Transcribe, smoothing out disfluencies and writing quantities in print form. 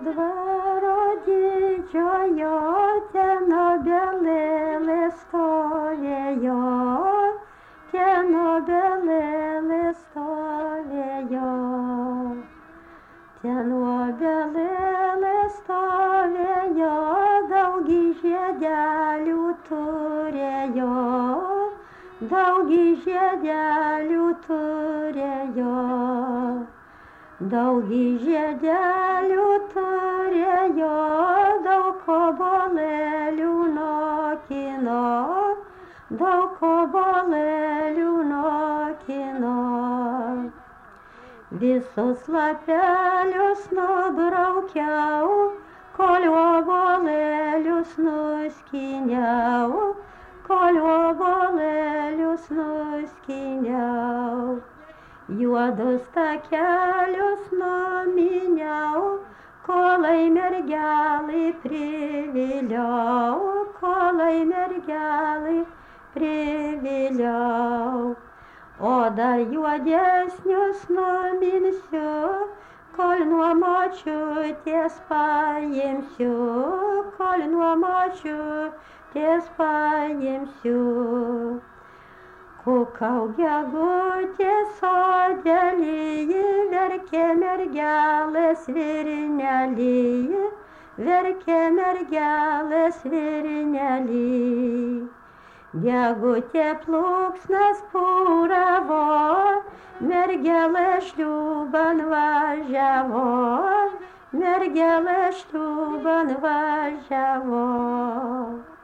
dvaro didžiojo, ten obelėlės stovėjo, ten obelėlės stovėjo. Ten obelėlės stovėjo, daugi žiedelių turėjo, daugi žiedelių turėjo, daugi žiedelių turėjo, daug obuolėlių nokino, daug obuolėlių nokino. Visus lapelius nubraukiau, kol obuolėlius nuskyniau, kol obuolėlius nuskyniau. Juodus takelius numiniau, kolai mergelai priviliau, kolai mergelai priviliau. O dar juodesnius numinsiu, kol nuo močiutės paimsiu, kol nuo močiutės paimsiu. Kukau gegutės sodelyje, verkė mergelės virnelyje, verkė mergelės virnelyje. Gegutė plunksnas pūravo, mergelė šliūban važiavo, mergelė šliūban važiavo.